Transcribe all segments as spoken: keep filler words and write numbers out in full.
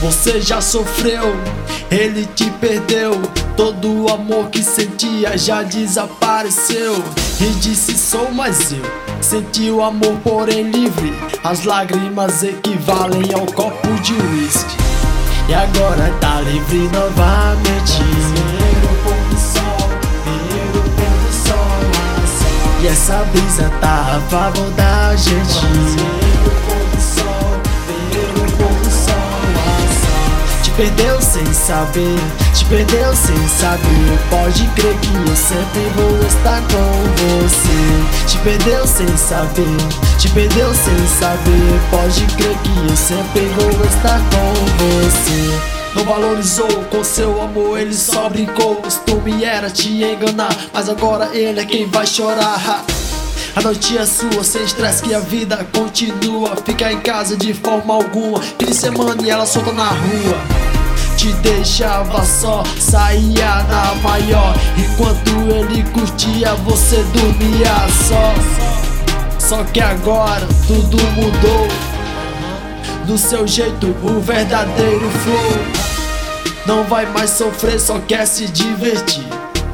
Você já sofreu, ele te perdeu. Todo o amor que sentia já desapareceu. E disse sou mais eu. Sentiu amor porém livre. As lágrimas equivalem ao copo de uísque. E agora tá livre novamente. Ver o pôr do sol, ver o pôr do sol. E essa brisa tá a favor da gente. Ver o pôr do sol, ver o pôr do sol. Te perdeu sem saber, te perdeu sem saber. Pode crer que eu sempre vou estar com você. Te perdeu sem saber, te perdeu sem saber. Pode crer que eu sempre vou estar com você. Não valorizou com seu amor, ele só brincou. Costume era te enganar, mas agora ele é quem vai chorar. A noite é sua, sem estresse que a vida continua. Fica em casa de forma alguma, fim de semana e ela solta na rua. Te deixava só, saía na maior. Enquanto ele curtia, você dormia só. Só que agora tudo mudou. Do seu jeito, o verdadeiro flow. Não vai mais sofrer, só quer se divertir.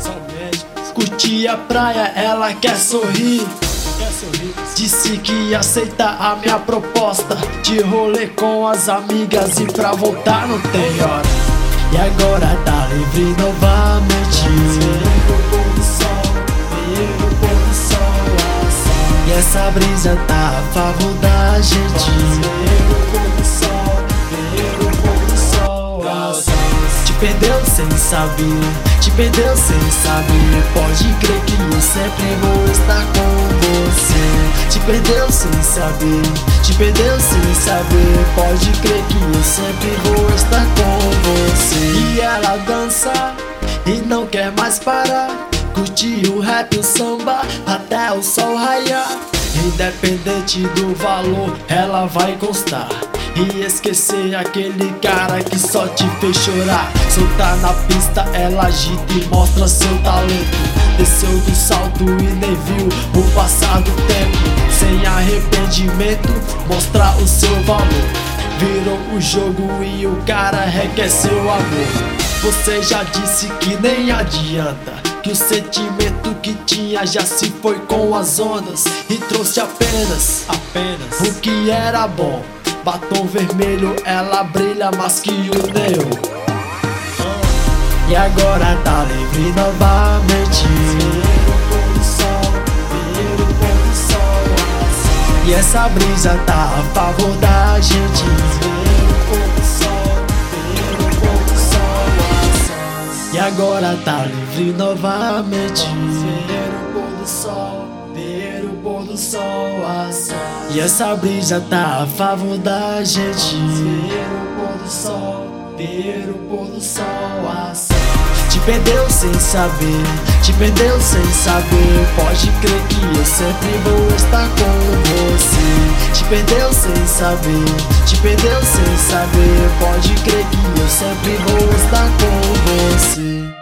Curtir a praia, ela quer sorrir. Disse que aceita a minha proposta de rolê com as amigas e pra voltar não tem hora. E agora tá livre novamente. Ver o pôr do sol, ver o pôr do sol. E essa brisa tá a favor da gente. Ver o pôr do sol, ver o pôr do sol. Te perdeu sem saber, te perdeu sem saber. Pode crer que eu sempre vou estar com você. Te perdeu sem saber, te perdeu sem saber. Pode crer que eu sempre vou estar com você. E ela dança e não quer mais parar. Curte o rap e o samba até o sol raiar. Independente do valor, ela vai gostar e esquecer aquele cara que só te fez chorar. Soltar na pista, ela agita e mostra seu talento. Desceu do salto e nem viu o passar do tempo. Sem arrependimento, mostrar o seu valor. Virou o jogo e o cara requer seu amor. Você já disse que nem adianta, que o sentimento que tinha já se foi com as ondas. E trouxe apenas, apenas o que era bom. Batom vermelho, ela brilha mais que o neon. E agora tá livre novamente. Ver o pôr do sol, ver o pôr do sol. E essa brisa tá a favor da gente. Ver o pôr do sol, ver o pôr do sol. E agora tá livre novamente. Ver o pôr do sol, ver o pôr do sol. E essa brisa tá a favor da gente. Ver o pôr do sol, ver o pôr do sol. Te perdeu sem saber, te perdeu sem saber. Pode crer que eu sempre vou estar com você. Te perdeu sem saber, te perdeu sem saber. Pode crer que eu sempre vou estar com você.